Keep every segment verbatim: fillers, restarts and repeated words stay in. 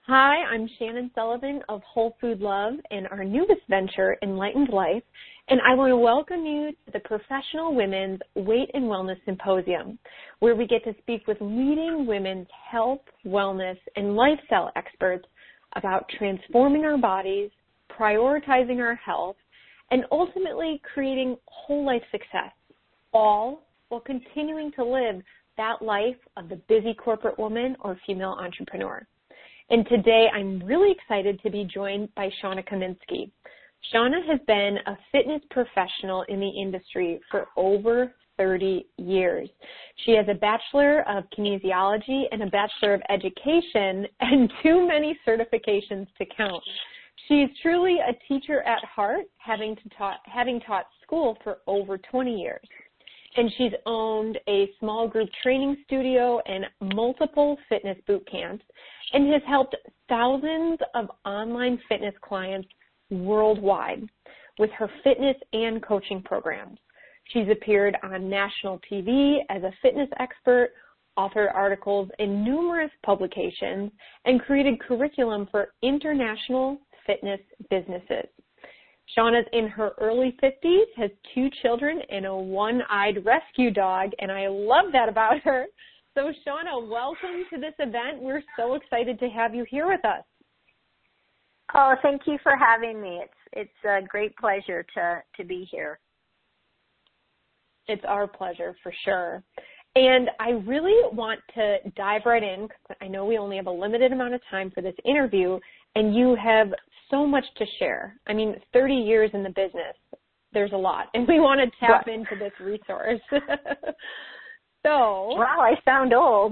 Hi, I'm Shannon Sullivan of Whole Food Love and our newest venture, Enlightened Life, and I want to welcome you to the Professional Women's Weight and Wellness Symposium, where we get to speak with leading women's health, wellness, and lifestyle experts about transforming our bodies, prioritizing our health, and ultimately creating whole life success, all while continuing to live that life of the busy corporate woman or female entrepreneur. And today I'm really excited to be joined by Shauna Kaminsky. Shauna has been a fitness professional in the industry for over thirty years. She has a Bachelor of Kinesiology and a Bachelor of Education and too many certifications to count. She's truly a teacher at heart, having, to taught, having taught school for over twenty years. And she's owned a small group training studio and multiple fitness boot camps and has helped thousands of online fitness clients worldwide with her fitness and coaching programs. She's appeared on national T V as a fitness expert, authored articles in numerous publications, and created curriculum for international fitness businesses. Shauna's in her early fifties, has two children, and a one-eyed rescue dog, and I love that about her. So, Shauna, welcome to this event. We're so excited to have you here with us. Oh, thank you for having me. It's it's a great pleasure to, to be here. It's our pleasure for sure. And I really want to dive right in because I know we only have a limited amount of time for this interview, and you have so much to share. I mean, thirty years in the business, there's a lot, and we want to tap what? into this resource. So, wow, I sound old.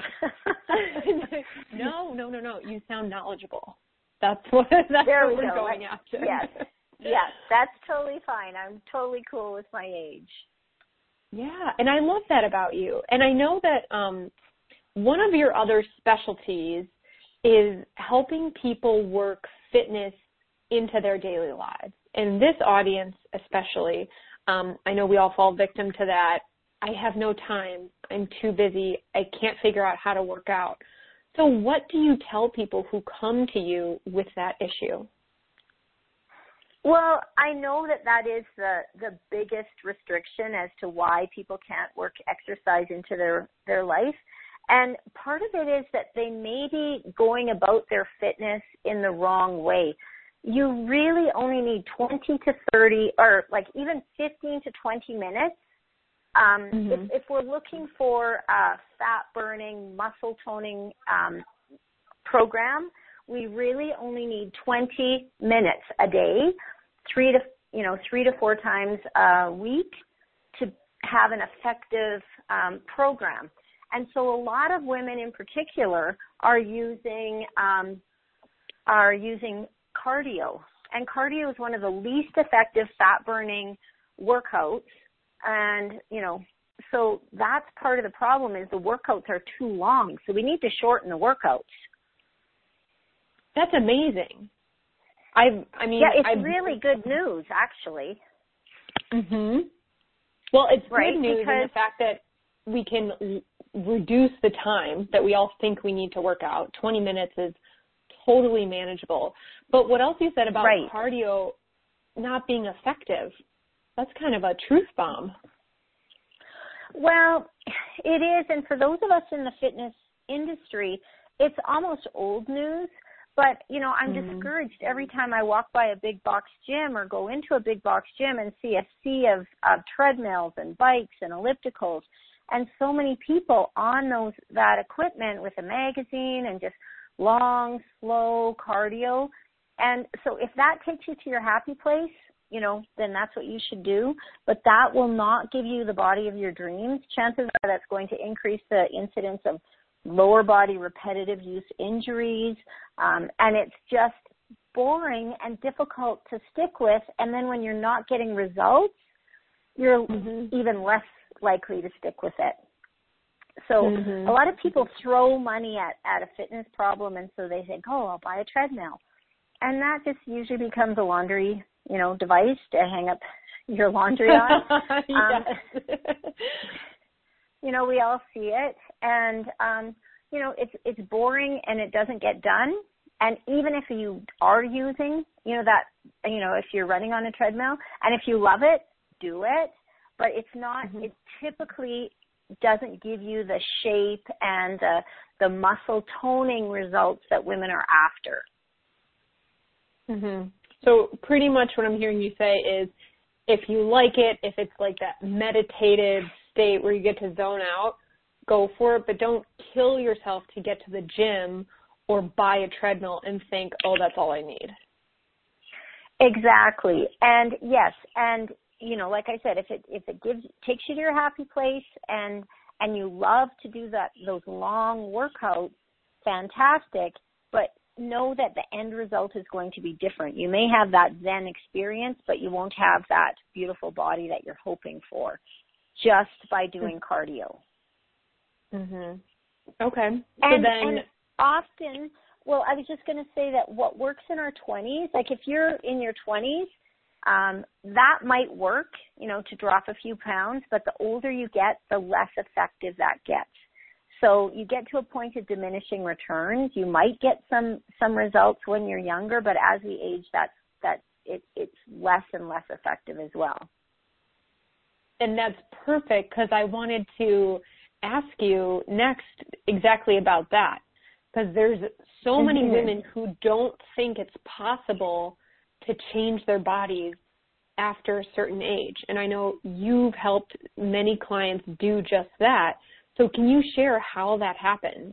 no, no, no, no. You sound knowledgeable. That's what that's there what we we're go. going after. Yes, yes, that's totally fine. I'm totally cool with my age. Yeah, and I love that about you. And I know that um, one of your other specialties is helping people work fitness into their daily lives. And this audience especially, um, I know we all fall victim to that. I have no time. I'm too busy. I can't figure out how to work out. So what do you tell people who come to you with that issue? Well, I know that that is the, the biggest restriction as to why people can't work exercise into their, their life. And part of it is that they may be going about their fitness in the wrong way. You really only need twenty to thirty or like even fifteen to twenty minutes. Um, mm-hmm. if, if we're looking for a fat-burning, muscle-toning um, program, we really only need twenty minutes a day, three to you know three to four times a week, to have an effective um, program. And so, a lot of women, in particular, are using um, are using cardio, and cardio is one of the least effective fat-burning workouts. And, you know, so that's part of the problem is the workouts are too long. So we need to shorten the workouts. That's amazing. I I mean, yeah, it's I've, really good news, actually. Mhm. Well, it's right? good news because, in the fact that we can l- reduce the time that we all think we need to work out. twenty minutes is totally manageable. But what else you said about right. cardio not being effective? That's kind of a truth bomb. Well, it is, and for those of us in the fitness industry, it's almost old news. But, you know, I'm mm-hmm. discouraged every time I walk by a big box gym or go into a big box gym and see a sea of, of treadmills and bikes and ellipticals and so many people on those that equipment with a magazine and just long, slow cardio. And so if that takes you to your happy place, you know, then that's what you should do. But that will not give you the body of your dreams. Chances are that's going to increase the incidence of lower body repetitive use injuries. Um, and it's just boring and difficult to stick with. And then when you're not getting results, you're mm-hmm. even less likely to stick with it. So mm-hmm. a lot of people throw money at, at a fitness problem, and so they think, oh, I'll buy a treadmill. And that just usually becomes a laundry, you know, device to hang up your laundry on. um, you know, we all see it. And, um, you know, it's it's boring and it doesn't get done. And even if you are using, you know, that, you know, if you're running on a treadmill, and if you love it, do it. But it's not, mm-hmm. it typically doesn't give you the shape and the, the muscle toning results that women are after. Mm-hmm. So pretty much what I'm hearing you say is if you like it, if it's like that meditative state where you get to zone out, go for it, but don't kill yourself to get to the gym or buy a treadmill and think, oh, that's all I need. Exactly. And yes, and you know, like I said, if it if it gives takes you to your happy place and and you love to do that those long workouts, fantastic, but know that the end result is going to be different. You may have that Zen experience, but you won't have that beautiful body that you're hoping for just by doing cardio. Mhm. Okay. So and, then and often, well, I was just going to say that what works in our twenties, like if you're in your twenties, um, that might work, you know, to drop a few pounds, but the older you get, the less effective that gets. So you get to a point of diminishing returns. You might get some, some results when you're younger, but as we age, that's, that it, it's less and less effective as well. And that's perfect because I wanted to ask you next exactly about that, because there's so many mm-hmm. women who don't think it's possible to change their bodies after a certain age. And I know you've helped many clients do just that. So can you share how that happens?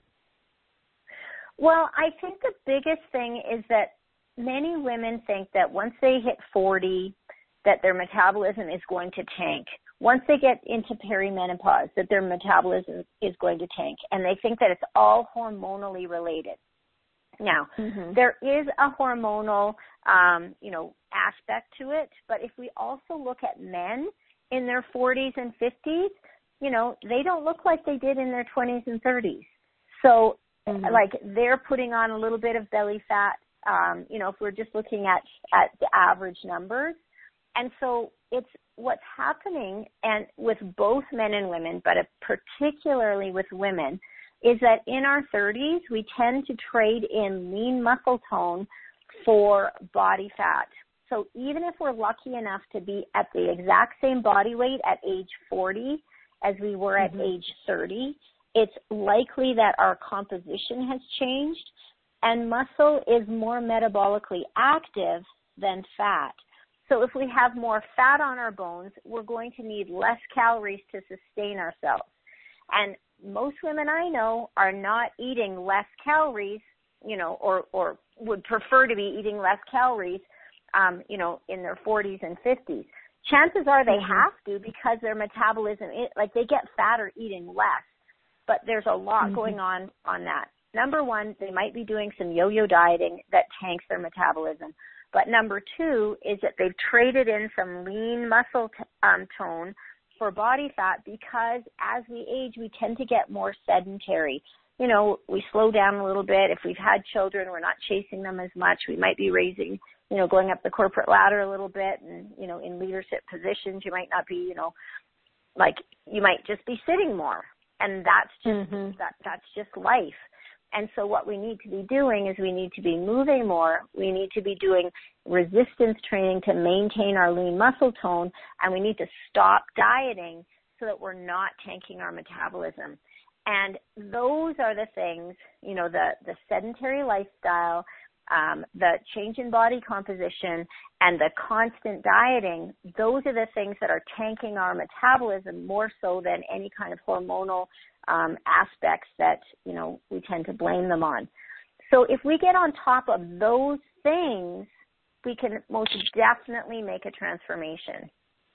Well, I think the biggest thing is that many women think that once they hit forty, that their metabolism is going to tank. Once they get into perimenopause, that their metabolism is going to tank. And they think that it's all hormonally related. Now, mm-hmm. there is a hormonal, um, you know, aspect to it. But if we also look at men in their forties and fifties, you know, they don't look like they did in their twenties and thirties. So, mm-hmm. like, they're putting on a little bit of belly fat, um, you know, if we're just looking at, at the average numbers. And so it's what's happening, and with both men and women, but particularly with women, is that in our thirties, we tend to trade in lean muscle tone for body fat. So even if we're lucky enough to be at the exact same body weight at age forty as we were at mm-hmm. age thirty, it's likely that our composition has changed, and muscle is more metabolically active than fat. So if we have more fat on our bones, we're going to need less calories to sustain ourselves. And most women I know are not eating less calories, you know, or, or would prefer to be eating less calories, um, you know, in their forties and fifties. Chances are they mm-hmm. have to because their metabolism, like they get fatter eating less. But there's a lot mm-hmm. going on on that. Number one, they might be doing some yo-yo dieting that tanks their metabolism. But number two is that they've traded in some lean muscle t- um, tone for body fat because as we age, we tend to get more sedentary. You know, we slow down a little bit. If we've had children, we're not chasing them as much. We might be raising, you know, going up the corporate ladder a little bit and, you know, in leadership positions, you might not be, you know, like you might just be sitting more. And that's just, mm-hmm. that, that's just life. And so what we need to be doing is we need to be moving more. We need to be doing resistance training to maintain our lean muscle tone, and we need to stop dieting so that we're not tanking our metabolism. And those are the things, you know, the, the sedentary lifestyle, um, the change in body composition, and the constant dieting, those are the things that are tanking our metabolism more so than any kind of hormonal um, aspects that, you know, we tend to blame them on. So if we get on top of those things, we can most definitely make a transformation.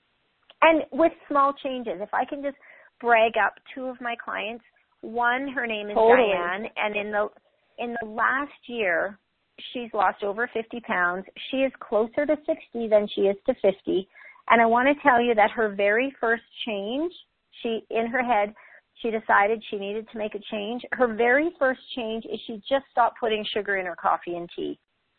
And with small changes, if I can just brag up two of my clients, one, her name is totally. Diane, and in the in the last year, she's lost over fifty pounds. She is closer to sixty than she is to fifty. And I want to tell you that her very first change, she in her head, she decided she needed to make a change. Her very first change is she just stopped putting sugar in her coffee and tea.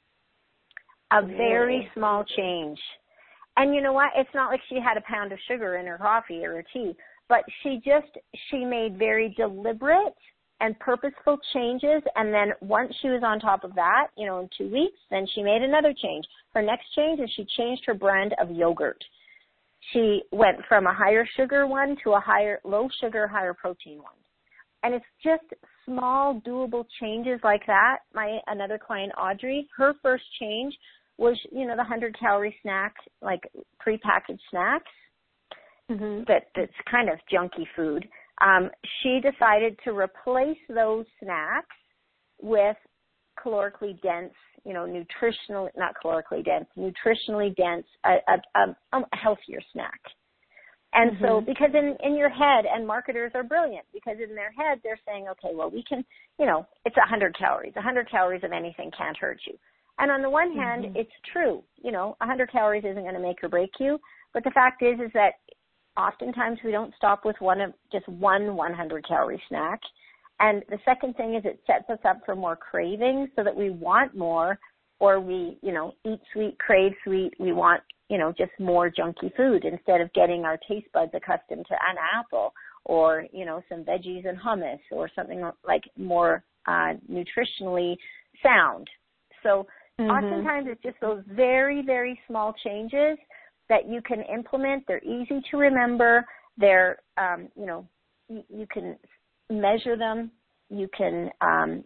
A very small change. And you know what? It's not like she had a pound of sugar in her coffee or her tea, but she just, she made very deliberate and purposeful changes. And then once she was on top of that, you know, in two weeks, then she made another change. Her next change is she changed her brand of yogurt. She went from a higher sugar one to a higher, low sugar, higher protein one. And it's just small, doable changes like that. My, another client, Audrey, her first change was, you know, the one hundred calorie snack, like prepackaged snacks. Mm-hmm. that, that's kind of junky food. Um, she decided to replace those snacks with calorically dense, you know, nutritional, not calorically dense, nutritionally dense, a, a, a, a healthier snack. And mm-hmm. so, because in, in your head, and marketers are brilliant, because in their head they're saying, okay, well, we can, you know, it's one hundred calories. one hundred calories of anything can't hurt you. And on the one hand, mm-hmm. it's true. You know, one hundred calories isn't going to make or break you. But the fact is, is that oftentimes we don't stop with one of just one one hundred calorie snack. And the second thing is it sets us up for more cravings so that we want more, or we, you know, eat sweet, crave sweet. We want, you know, just more junky food instead of getting our taste buds accustomed to an apple or, you know, some veggies and hummus or something like more uh, nutritionally sound. So mm-hmm. oftentimes it's just those very, very small changes that you can implement. They're easy to remember. They're, um, you know, you, you can measure them. You can um,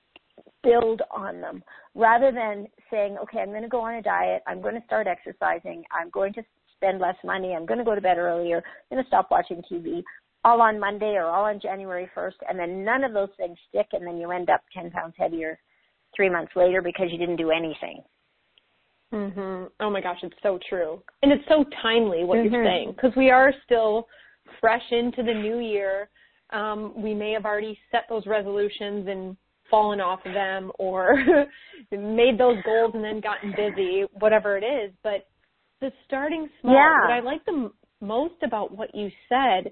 build on them rather than saying, okay, I'm going to go on a diet. I'm going to start exercising. I'm going to spend less money. I'm going to go to bed earlier. I'm going to stop watching T V all on Monday or all on January first. And then none of those things stick. And then you end up ten pounds heavier three months later because you didn't do anything. Mm-hmm. Oh, my gosh, it's so true. And it's so timely what mm-hmm. you're saying, because we are still fresh into the new year. Um, we may have already set those resolutions and fallen off of them or made those goals and then gotten busy, whatever it is. But the starting small, yeah. what I like the m- most about what you said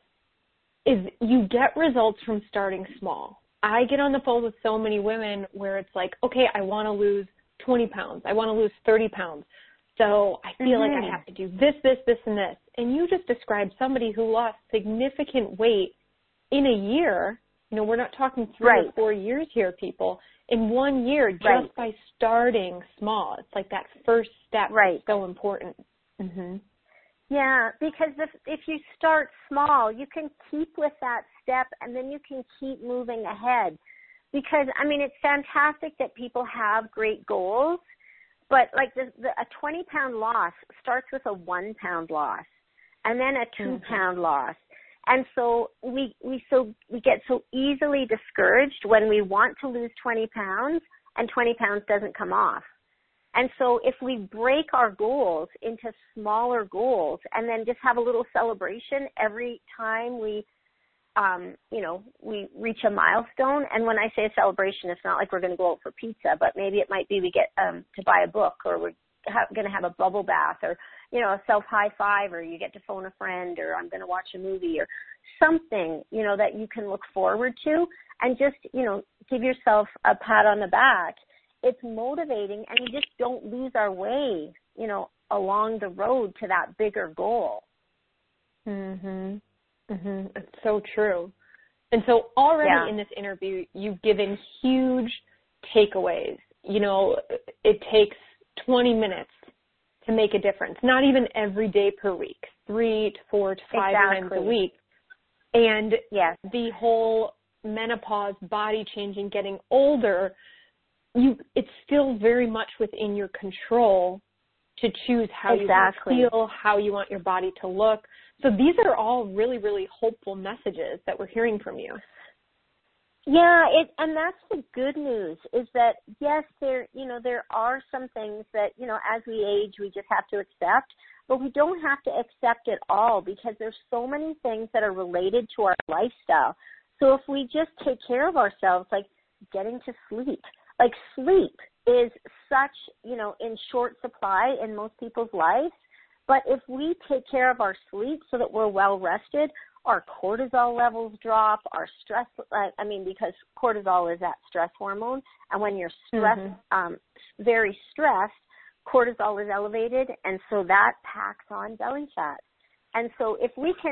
is you get results from starting small. I get on the phone with so many women where it's like, okay, I want to lose twenty pounds. I want to lose thirty pounds. So I feel mm-hmm. like I have to do this, this, this, and this. And you just described somebody who lost significant weight in a year. You know, we're not talking three right. or four years here, people. In one year, just right. by starting small. It's like that first step right. is so important. Mm-hmm. Yeah, because if, if you start small, you can keep with that step and then you can keep moving ahead. Because, I mean, it's fantastic that people have great goals, but like the, the, a twenty pound loss starts with a one pound loss and then a two pound mm-hmm. loss. And so we, we, so we get so easily discouraged when we want to lose twenty pounds and twenty pounds doesn't come off. And so if we break our goals into smaller goals and then just have a little celebration every time we Um, you know, we reach a milestone. And when I say a celebration, it's not like we're going to go out for pizza, but maybe it might be we get um, to buy a book, or we're ha- going to have a bubble bath, or, you know, a self-high five, or you get to phone a friend, or I'm going to watch a movie, or something, you know, that you can look forward to and just, you know, give yourself a pat on the back. It's motivating, and we just don't lose our way, you know, along the road to that bigger goal. Mm-hmm. Mm-hmm. It's so true. And so already yeah. in this interview, you've given huge takeaways. You know, it takes twenty minutes to make a difference, not even every day per week, three to four to five exactly. times a week. And yes. the whole menopause, body changing, getting older, you it's still very much within your control to choose how exactly. you want to feel, how you want your body to look. So these are all really, really hopeful messages that we're hearing from you. Yeah, it, and that's the good news is that, yes, there, you know, there are some things that, you know, as we age, we just have to accept, but we don't have to accept it all because there's so many things that are related to our lifestyle. So if we just take care of ourselves, like getting to sleep, like sleep is such, you know, in short supply in most people's lives. But if we take care of our sleep so that we're well rested, our cortisol levels drop, our stress, I mean, because cortisol is that stress hormone. And when you're stressed, mm-hmm. um, very stressed, cortisol is elevated. And so that packs on belly fat. And so if we can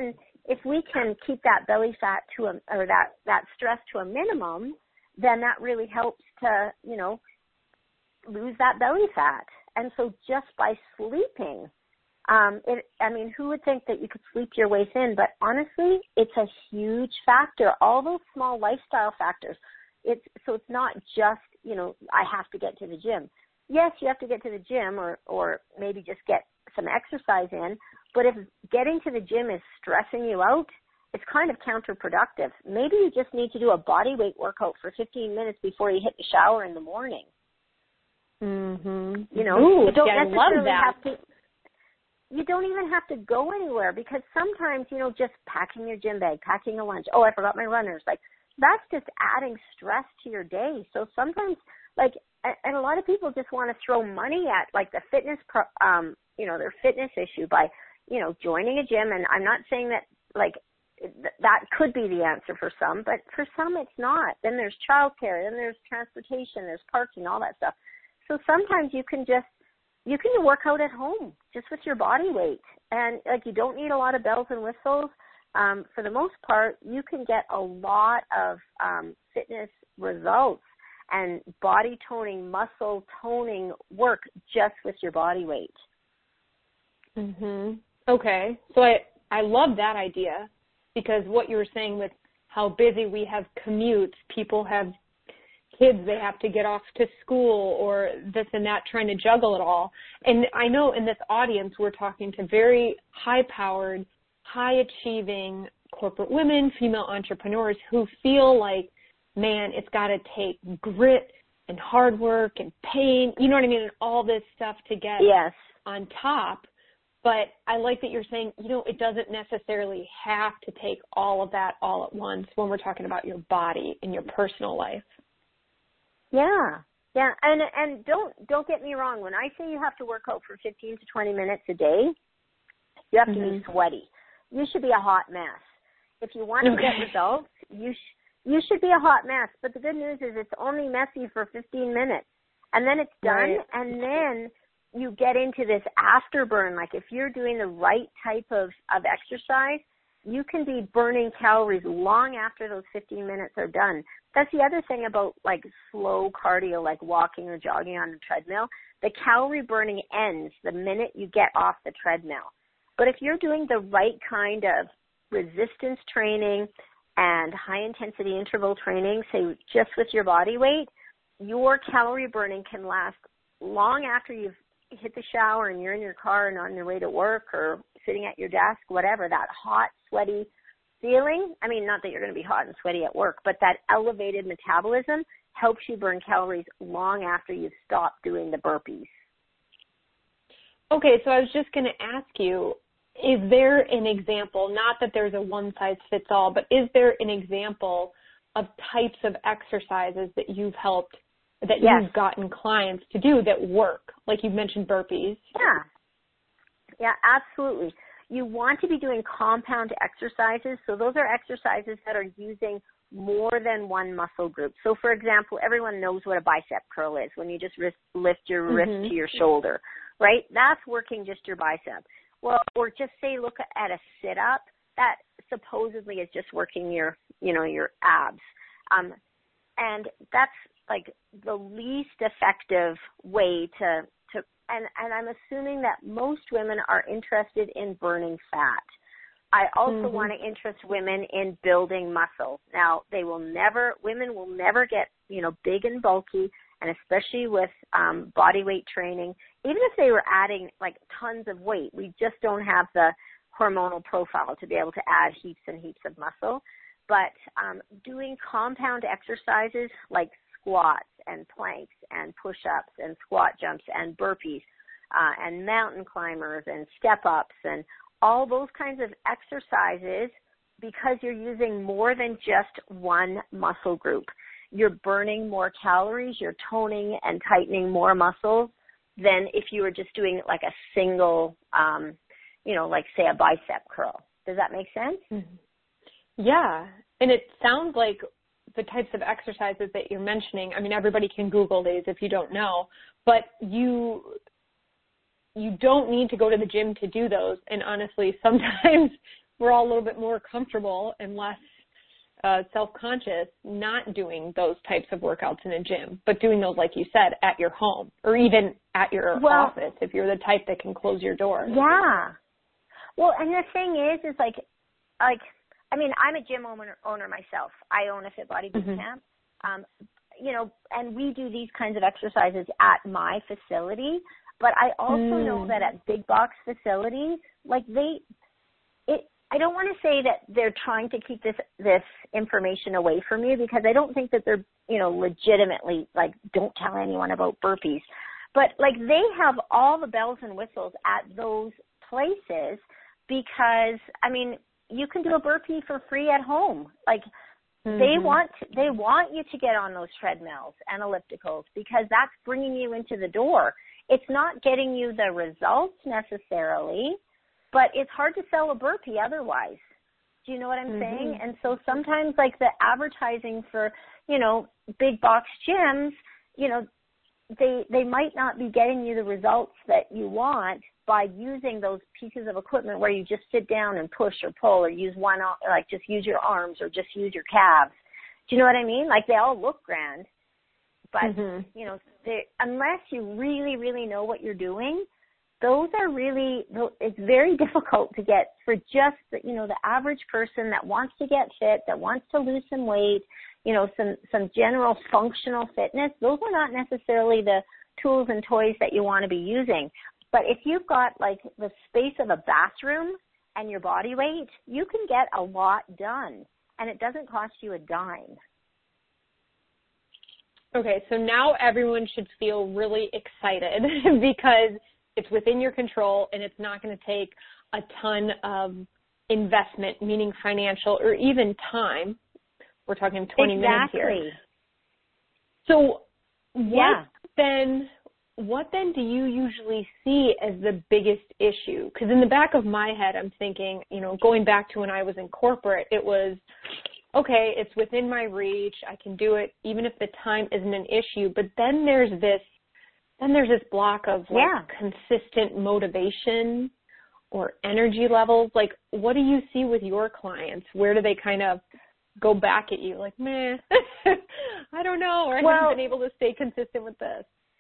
if we can keep that belly fat to a, or that, that stress to a minimum, then that really helps to, you know, lose that belly fat. And so just by sleeping, um, it, I mean, who would think that you could sleep your way thin? But honestly, it's a huge factor. All those small lifestyle factors. It's, so it's not just, you know, I have to get to the gym. Yes, you have to get to the gym or, or maybe just get some exercise in. But if getting to the gym is stressing you out, it's kind of counterproductive. Maybe you just need to do a body weight workout for fifteen minutes before you hit the shower in the morning. Mm-hmm. You know, Ooh, you don't yeah, necessarily I love that. have to. You don't even have to go anywhere because sometimes, you know, just packing your gym bag, packing a lunch. Oh, I forgot my runners. Like that's just adding stress to your day. So sometimes, like, and a lot of people just want to throw money at like the fitness, pro, um, you know, their fitness issue by, you know, joining a gym. And I'm not saying that like that could be the answer for some, but for some it's not. Then there's childcare, then there's transportation, there's parking, all that stuff. So sometimes you can just, you can work out at home just with your body weight. And like you don't need a lot of bells and whistles. Um, for the most part, you can get a lot of um, fitness results and body toning, muscle toning work just with your body weight. Mhm. Okay. So I, I love that idea because what you were saying with how busy we have commutes, people have kids they have to get off to school or this and that, trying to juggle it all. And I know in this audience we're talking to very high-powered, high-achieving corporate women, female entrepreneurs who feel like, man, it's got to take grit and hard work and pain, you know what I mean, and all this stuff to get yes. on top. But I like that you're saying, you know, it doesn't necessarily have to take all of that all at once when we're talking about your body and your personal life. Yeah, yeah, and and don't don't get me wrong. When I say you have to work out for fifteen to twenty minutes a day, you have mm-hmm. to be sweaty. You should be a hot mess. If you want to okay. get results, you sh- you should be a hot mess. But the good news is it's only messy for fifteen minutes, and then it's done, right. and then you get into this afterburn. Like if you're doing the right type of of exercise, you can be burning calories long after those fifteen minutes are done. That's the other thing about like slow cardio, like walking or jogging on a treadmill. The calorie burning ends the minute you get off the treadmill. But if you're doing the right kind of resistance training and high intensity interval training, say just with your body weight, your calorie burning can last long after you've hit the shower and you're in your car and on your way to work or sitting at your desk, whatever, that hot, sweaty feeling. I mean, not that you're going to be hot and sweaty at work, but that elevated metabolism helps you burn calories long after you've stopped doing the burpees. Okay, so I was just going to ask you, is there an example, not that there's a one-size-fits-all, but is there an example of types of exercises that you've helped, that yes. you've gotten clients to do that work? Like you mentioned burpees. Yeah. Yeah, absolutely. You want to be doing compound exercises. So those are exercises that are using more than one muscle group. So, for example, everyone knows what a bicep curl is when you just wrist, lift your mm-hmm. wrist to your shoulder, right? That's working just your bicep. Well, or just say, look at a sit-up. That supposedly is just working your, you know, your abs. Um, and that's like the least effective way to to and, and I'm assuming that most women are interested in burning fat. I also mm-hmm. want to interest women in building muscle. Now, they will never, women will never get, you know, big and bulky, and especially with um, body weight training, even if they were adding like tons of weight, we just don't have the hormonal profile to be able to add heaps and heaps of muscle. But um, doing compound exercises like squats and planks and push-ups and squat jumps and burpees uh, and mountain climbers and step-ups and all those kinds of exercises, because you're using more than just one muscle group. You're burning more calories, you're toning and tightening more muscles than if you were just doing like a single, um, you know, like say a bicep curl. Does that make sense? Mm-hmm. Yeah, and it sounds like the types of exercises that you're mentioning, I mean, everybody can Google these if you don't know, but you you don't need to go to the gym to do those. And honestly, sometimes we're all a little bit more comfortable and less uh, self-conscious not doing those types of workouts in a gym, but doing those, like you said, at your home or even at your well, office if you're the type that can close your door. Yeah. Well, and the thing is, is like, like, I mean, I'm a gym owner, owner myself. I own a Fit Body Boot mm-hmm. Camp. Um, you know, and we do these kinds of exercises at my facility. But I also mm. know that at big box facilities, like they, it, I don't want to say that they're trying to keep this, this information away from you, because I don't think that they're, you know, legitimately like, don't tell anyone about burpees. But like they have all the bells and whistles at those places because, I mean, you can do a burpee for free at home. Like mm-hmm. they want, they want you to get on those treadmills and ellipticals because that's bringing you into the door. It's not getting you the results necessarily, but it's hard to sell a burpee otherwise. Do you know what I'm mm-hmm. saying? And so sometimes like the advertising for, you know, big box gyms, you know, they, they might not be getting you the results that you want by using those pieces of equipment where you just sit down and push or pull or use one, like just use your arms or just use your calves. Do you know what I mean? Like they all look grand, but mm-hmm. you know, unless you really, really know what you're doing, those are really, it's very difficult to get for just, the, you know, the average person that wants to get fit, that wants to lose some weight, you know, some, some general functional fitness. Those are not necessarily the tools and toys that you want to be using. But if you've got like the space of a bathroom and your body weight, you can get a lot done, and it doesn't cost you a dime. Okay, so now everyone should feel really excited because it's within your control and it's not going to take a ton of investment, meaning financial or even time. We're talking twenty exactly. minutes here. So what yeah. then what then do you usually see as the biggest issue? Because in the back of my head, I'm thinking, you know, going back to when I was in corporate, it was, okay, it's within my reach. I can do it even if the time isn't an issue. But then there's this, then there's this block of like yeah. consistent motivation or energy levels. Like, what do you see with your clients? Where do they kind of go back at you? Like, meh, I don't know, or I well, haven't been able to stay consistent with this.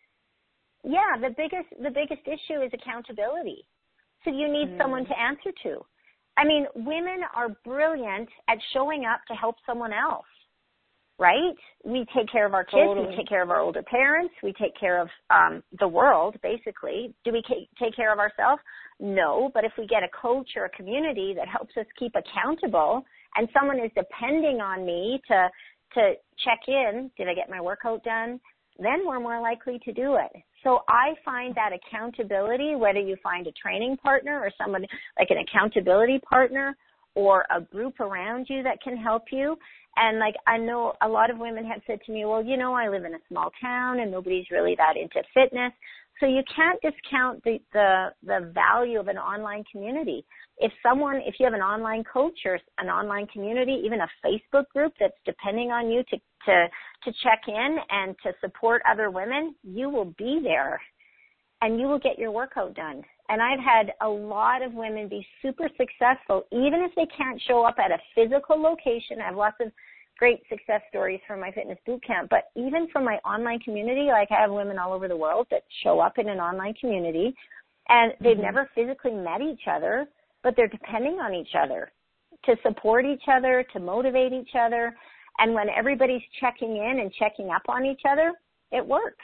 Yeah, the biggest the biggest issue is accountability. So you need mm. someone to answer to. I mean, women are brilliant at showing up to help someone else, right? We take care of our kids, totally. We take care of our older parents, we take care of um, the world, basically. Do we take care of ourselves? No, but if we get a coach or a community that helps us keep accountable and someone is depending on me to to check in, did I get my workout done? Then we're more likely to do it. So I find that accountability, whether you find a training partner or someone like an accountability partner or a group around you that can help you. And like I know a lot of women have said to me, well, you know, I live in a small town and nobody's really that into fitness. So you can't discount the, the, the value of an online community. If someone, if you have an online coach or an online community, even a Facebook group that's depending on you to, to, to check in and to support other women, you will be there and you will get your workout done. And I've had a lot of women be super successful, even if they can't show up at a physical location. I have lots of great success stories from my fitness boot camp, but even from my online community, like I have women all over the world that show up in an online community and they've mm-hmm. never physically met each other, but they're depending on each other to support each other, to motivate each other. And when everybody's checking in and checking up on each other, it works.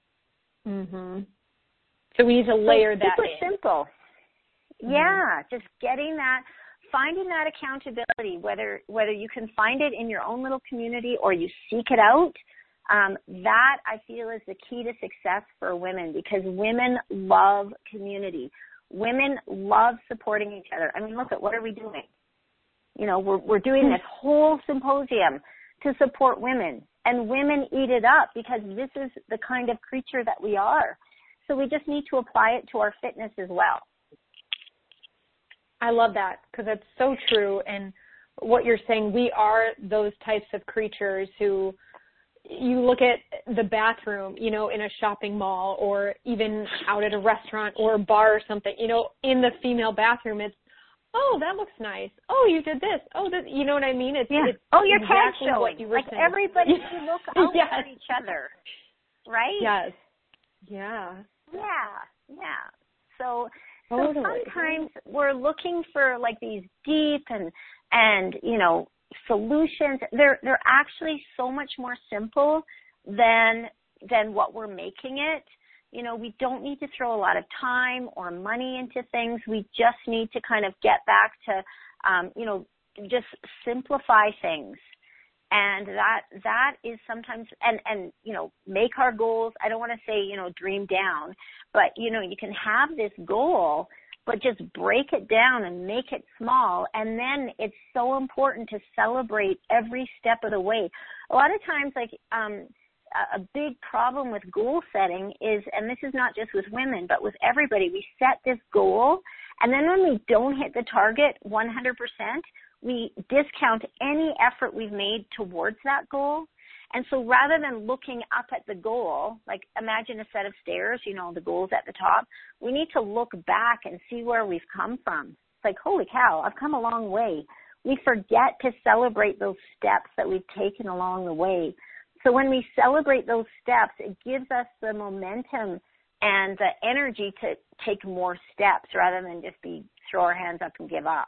Mm-hmm. So we need to layer so that super in. Super simple. Mm-hmm. Yeah, just getting that, finding that accountability, whether whether you can find it in your own little community or you seek it out, um, that I feel is the key to success for women because women love community. Women love supporting each other. I mean, look at what are we doing? You know, we're we're doing this whole symposium to support women, and women eat it up because this is the kind of creature that we are. So we just need to apply it to our fitness as well. I love that because that's so true. And what you're saying, we are those types of creatures who you look at the bathroom, you know, in a shopping mall or even out at a restaurant or a bar or something, you know, in the female bathroom, it's oh, that looks nice. Oh, you did this. Oh, this, you know what I mean? It's, yeah. it's oh, your exactly tag showing. what you were like saying. everybody should look out yes. for each other, right? Yes. Yeah. Yeah. Yeah. So, totally. so sometimes we're looking for like these deep and and you know solutions. They're they're actually so much more simple than than what we're making it. You know, we don't need to throw a lot of time or money into things. We just need to kind of get back to, um, you know, just simplify things. And that, that is sometimes, and, and, you know, make our goals. I don't want to say, you know, dream down, but, you know, you can have this goal, but just break it down and make it small. And then it's so important to celebrate every step of the way. A lot of times, like, um, a big problem with goal setting is, and this is not just with women, but with everybody, we set this goal, and then when we don't hit the target one hundred percent, we discount any effort we've made towards that goal. And so rather than looking up at the goal, like imagine a set of stairs, you know, the goal's at the top, we need to look back and see where we've come from. It's like, holy cow, I've come a long way. We forget to celebrate those steps that we've taken along the way. So when we celebrate those steps, it gives us the momentum and the energy to take more steps rather than just be throw our hands up and give up.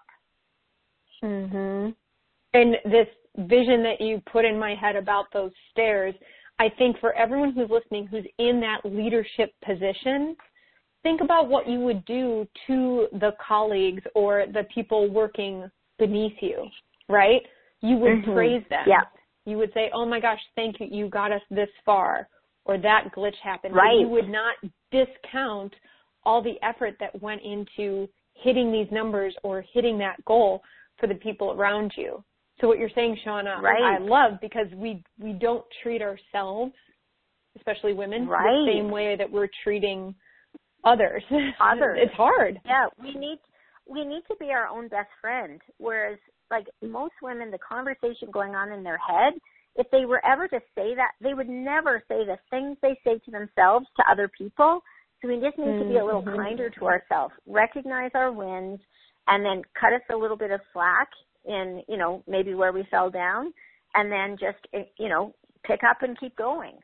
Mhm. And this vision that you put in my head about those stairs, I think for everyone who's listening who's in that leadership position, think about what you would do to the colleagues or the people working beneath you, right? You would mm-hmm. praise them. Yeah. You would say, oh my gosh, thank you, you got us this far, or that glitch happened. Right. But you would not discount all the effort that went into hitting these numbers or hitting that goal for the people around you. So what you're saying, Shauna, right. I love, because we, we don't treat ourselves, especially women, right. the same way that we're treating others. Others. It's hard. Yeah, we need we need to be our own best friend, whereas like most women, the conversation going on in their head, if they were ever to say that, they would never say the things they say to themselves to other people. So we just need mm-hmm. to be a little kinder to ourselves, recognize our wins, and then cut us a little bit of slack in, you know, maybe where we fell down, and then just, you know, pick up and keep going.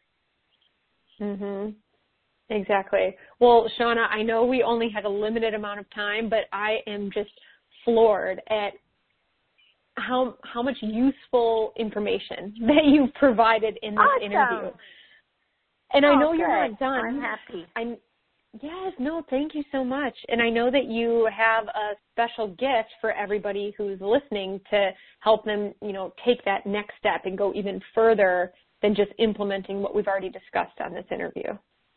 Mhm. Exactly. Well, Shauna, I know we only had a limited amount of time, but I am just floored at how how much useful information that you've provided in this awesome. interview. And oh, I know good. you're not done. I'm happy. I'm, yes, no, thank you so much. And I know that you have a special gift for everybody who's listening to help them, you know, take that next step and go even further than just implementing what we've already discussed on this interview.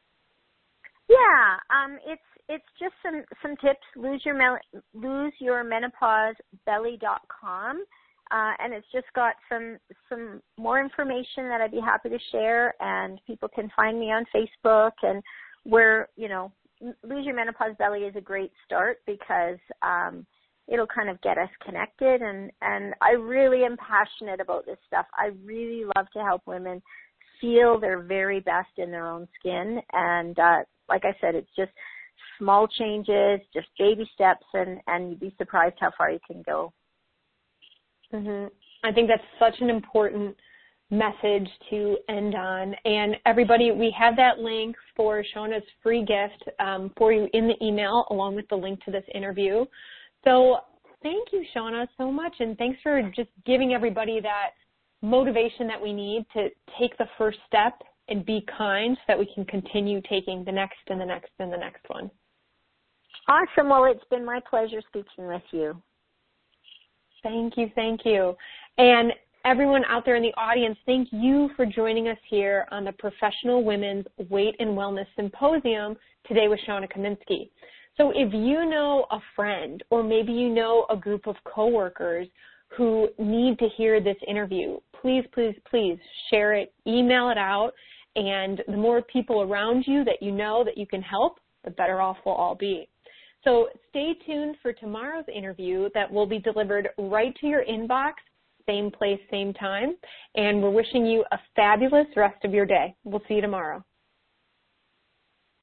Yeah, um, it's it's just some, some tips. Lose your mel- lose your menopause belly dot com, uh, and it's just got some some more information that I'd be happy to share. And people can find me on Facebook, and where you know Lose Your Menopause Belly is a great start because um, it'll kind of get us connected. And and I really am passionate about this stuff. I really love to help women feel their very best in their own skin. And uh, like I said, it's just small changes, just baby steps, and, and you'd be surprised how far you can go. Mm-hmm. I think that's such an important message to end on. And everybody, we have that link for Shauna's free gift um, for you in the email, along with the link to this interview. So thank you, Shauna, so much. And thanks for just giving everybody that motivation that we need to take the first step and be kind so that we can continue taking the next and the next and the next one. Awesome. Well, it's been my pleasure speaking with you. Thank you. Thank you. And everyone out there in the audience, thank you for joining us here on the Professional Women's Weight and Wellness Symposium today with Shauna Kaminsky. So if you know a friend or maybe you know a group of coworkers who need to hear this interview, please, please, please share it, email it out, and the more people around you that you know that you can help, the better off we'll all be. So stay tuned for tomorrow's interview that will be delivered right to your inbox, same place, same time, and we're wishing you a fabulous rest of your day. We'll see you tomorrow.